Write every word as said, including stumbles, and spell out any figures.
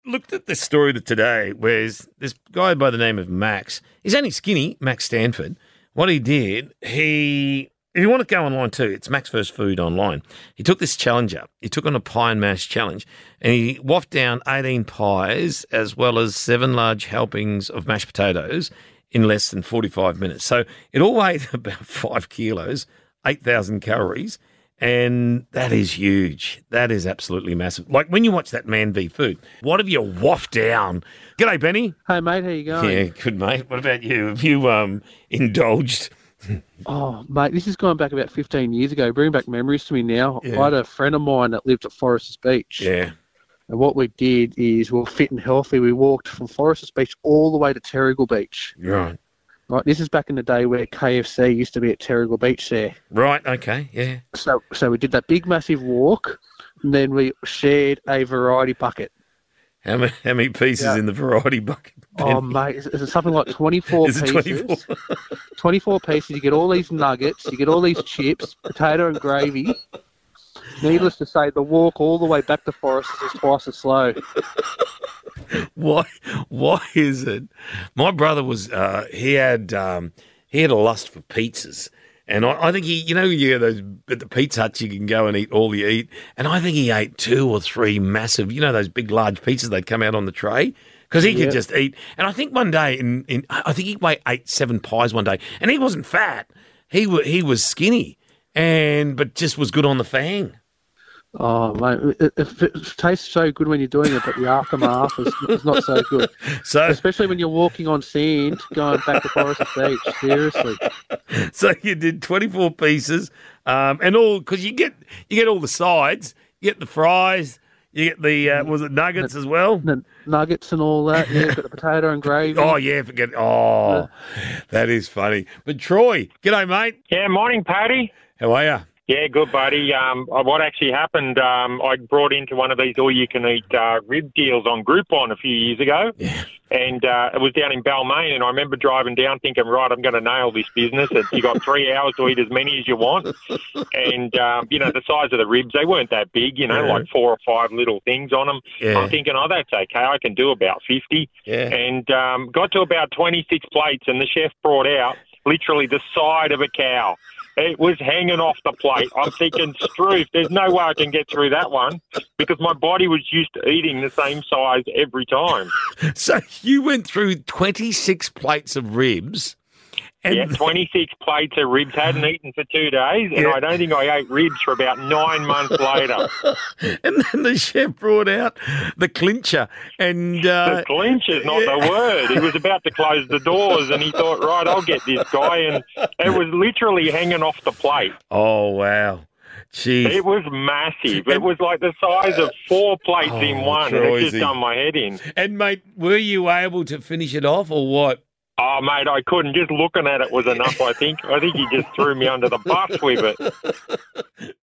looked at this story today where this guy by the name of Max, he's only skinny, Max Stanford. What he did, he, if you want to go online too, it's Max First Food online. He took this challenge up. He took on a pie and mash challenge and he wafted down eighteen pies as well as seven large helpings of mashed potatoes in less than forty-five minutes. So it all weighed about five kilos, eight thousand calories. And that is huge. That is absolutely massive. Like when you watch that Man v Food, what have you waffed down? G'day, Benny. Hey, mate. How you going? Yeah, good, mate. What about you? Have you um, indulged? Oh, mate, this is going back about fifteen years ago. Bringing back memories to me now. Yeah. I had a friend of mine that lived at Foresters Beach. Yeah. And what we did is we were fit and healthy. We walked from Foresters Beach all the way to Terrigal Beach. Right. Right, this is back in the day where K F C used to be at Terrigal Beach there. Right, okay, yeah. So so we did that big, massive walk, and then we shared a variety bucket. How many, how many pieces Yeah. in the variety bucket, Benny? Oh, mate, is, is it something like twenty-four Is it pieces? twenty-four? twenty-four pieces. You get all these nuggets, you get all these chips, potato and gravy. Needless to say, the walk all the way back to Foresters is twice as slow. Why? Why is it? My brother was. Uh, he had. Um, he had a lust for pizzas, and I, I think he. You know, yeah, those at the Pizza Hut you can go and eat all you eat, and I think he ate two or three massive. You know, those big, large pizzas they'd come out on the tray because he Yeah. could just eat. And I think one day, in, in I think he weighed eight, seven pies one day, and he wasn't fat. He wa he was skinny, and but just was good on the fang. Oh, mate, it, it, it tastes so good when you're doing it, but the aftermath is, is not so good. So, Especially when you're walking on sand going back to Forest Beach. Seriously. so you did twenty-four pieces, um, and all because you get you get all the sides, you get the fries, you get the uh, was it nuggets as well? The nuggets and all that. Yeah, got the potato and gravy. Oh yeah, forget. Oh, that is funny. But Troy, g'day mate. Yeah, morning, Paddy. How are you? Yeah, good, buddy. Um, uh, what actually happened, um, I brought into one of these all-you-can-eat uh, rib deals on Groupon a few years ago, Yeah. and uh, it was down in Balmain, and I remember driving down thinking, right, I'm going to nail this business. And you got three hours to eat as many as you want, and, um, you know, the size of the ribs, they weren't that big, you know, Yeah. like four or five little things on them. Yeah. I'm thinking, oh, that's okay, I can do about fifty, Yeah. and um, got to about twenty-six plates, and the chef brought out literally the side of a cow. It was hanging off the plate. I'm thinking, Struth, there's no way I can get through that one because my body was used to eating the same size every time. So you went through twenty-six plates of ribs. And Yeah, twenty-six plates of ribs. Hadn't eaten for two days, and Yeah. I don't think I ate ribs for about nine months later. And then the chef brought out the clincher, and uh, The clinch is not the word. He was about to close the doors, and he thought, right, I'll get this guy, and it was literally hanging off the plate. oh wow, jeez. It was massive. It was like the size of four plates Oh, in one, and it just Troisy. done my head in. And mate, were you able to finish it off or what? Oh, mate, I couldn't. Just looking at it was enough, I think. I think he just threw me under the bus with it.